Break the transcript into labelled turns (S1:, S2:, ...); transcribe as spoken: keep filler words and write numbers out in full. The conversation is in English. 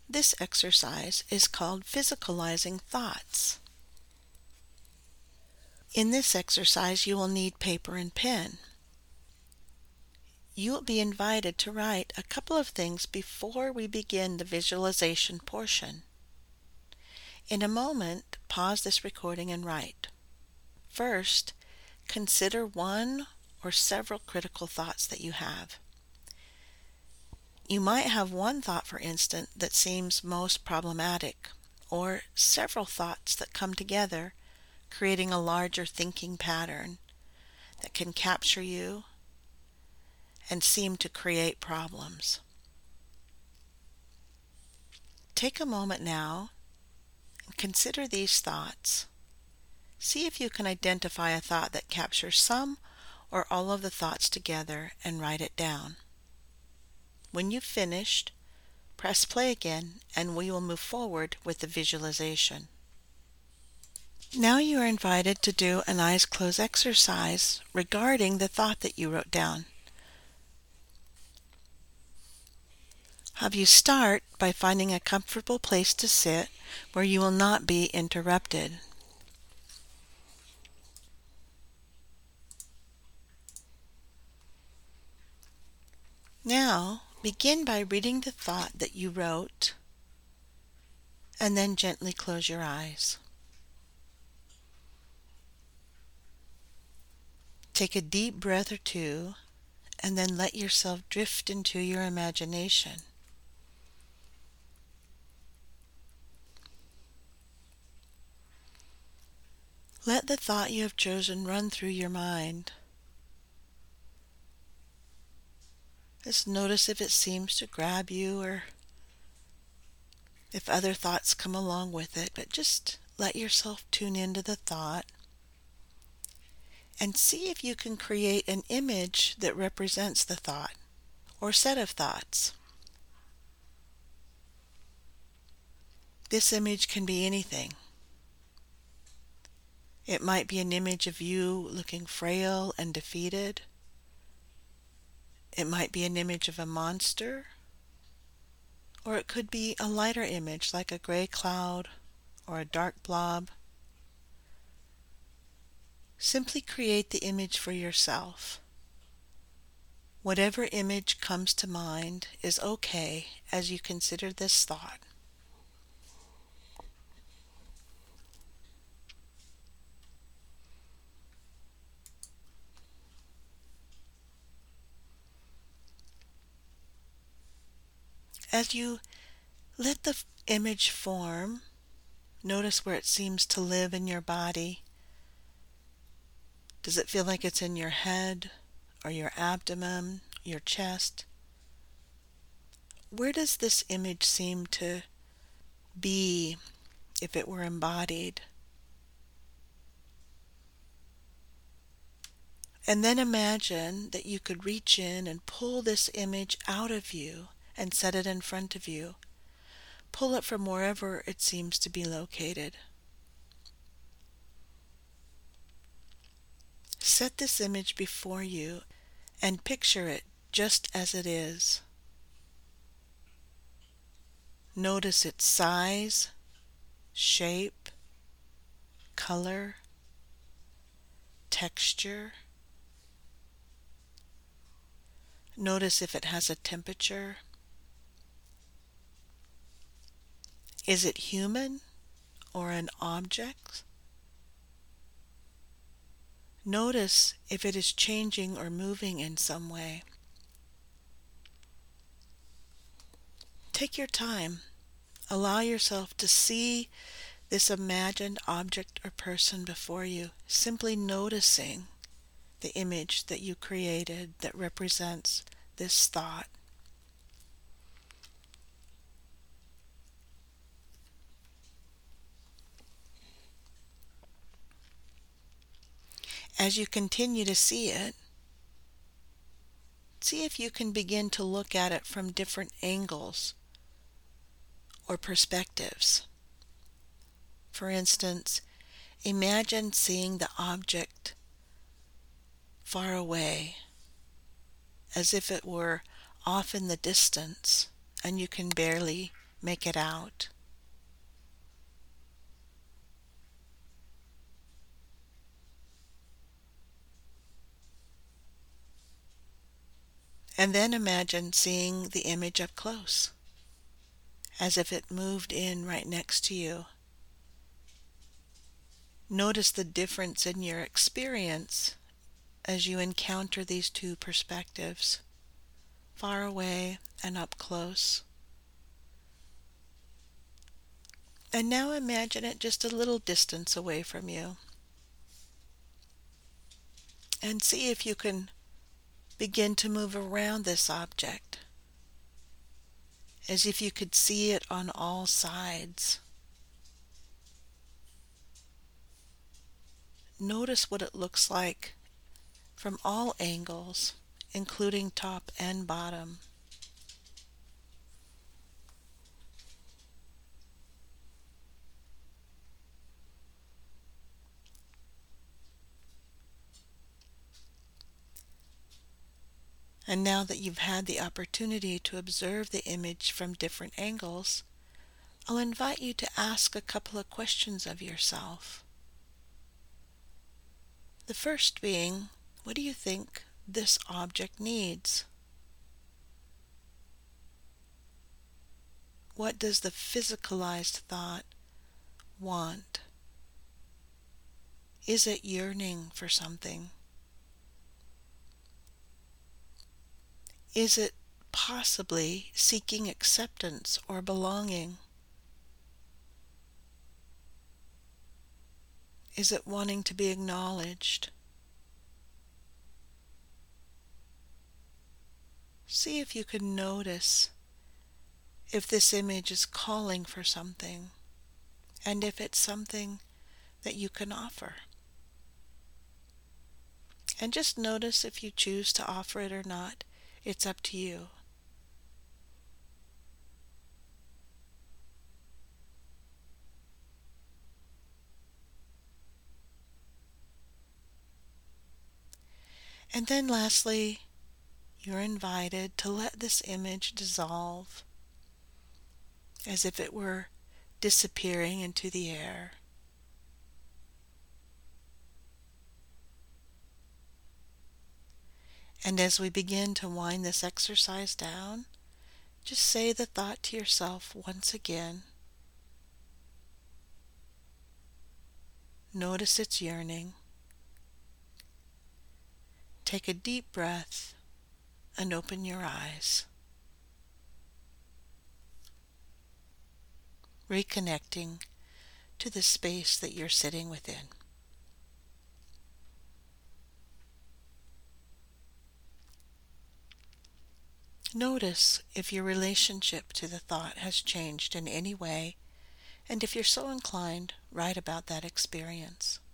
S1: This exercise is called Physicalizing Thoughts. In this exercise, you will need paper and pen. You will be invited to write a couple of things before we begin the visualization portion. In a moment, pause this recording and write. First, consider one or several critical thoughts that you have. You might have one thought, for instance, that seems most problematic, or several thoughts that come together, creating a larger thinking pattern that can capture you and seem to create problems. Take a moment now and consider these thoughts. See if you can identify a thought that captures some or all of the thoughts together and write it down. When you've finished, press play again and we will move forward with the visualization. Now you are invited to do an eyes closed exercise regarding the thought that you wrote down. Have you start by finding a comfortable place to sit where you will not be interrupted. Now, begin by reading the thought that you wrote, and then gently close your eyes. Take a deep breath or two, and then let yourself drift into your imagination. Let the thought you have chosen run through your mind. Just notice if it seems to grab you or if other thoughts come along with it, but just let yourself tune into the thought and see if you can create an image that represents the thought or set of thoughts. This image can be anything. It might be an image of you looking frail and defeated. It might be an image of a monster, or it could be a lighter image like a gray cloud or a dark blob. Simply create the image for yourself. Whatever image comes to mind is okay as you consider this thought. As you let the image form, notice where it seems to live in your body. Does it feel like it's in your head or your abdomen, your chest? Where does this image seem to be if it were embodied? And then imagine that you could reach in and pull this image out of you and set it in front of you. Pull it from wherever it seems to be located. Set this image before you and picture it just as it is. Notice its size, shape, color, texture. Notice if it has a temperature. Is it human or an object? Notice if it is changing or moving in some way. Take your time. Allow yourself to see this imagined object or person before you, simply noticing the image that you created that represents this thought. As you continue to see it, see if you can begin to look at it from different angles or perspectives. For instance, imagine seeing the object far away, as if it were off in the distance and you can barely make it out. And then imagine seeing the image up close, as if it moved in right next to you. Notice the difference in your experience as you encounter these two perspectives, far away and up close. And now imagine it just a little distance away from you. And see if you can begin to move around this object, as if you could see it on all sides. Notice what it looks like from all angles, including top and bottom. And now that you've had the opportunity to observe the image from different angles, I'll invite you to ask a couple of questions of yourself. The first being, what do you think this object needs? What does the physicalized thought want? Is it yearning for something? Is it possibly seeking acceptance or belonging? Is it wanting to be acknowledged? See if you can notice if this image is calling for something, and if it's something that you can offer. And just notice if you choose to offer it or not. It's up to you. And then lastly, you're invited to let this image dissolve as if it were disappearing into the air. And as we begin to wind this exercise down, just say the thought to yourself once again. Notice its yearning. Take a deep breath and open your eyes, reconnecting to the space that you're sitting within. Notice if your relationship to the thought has changed in any way, and if you're so inclined, write about that experience.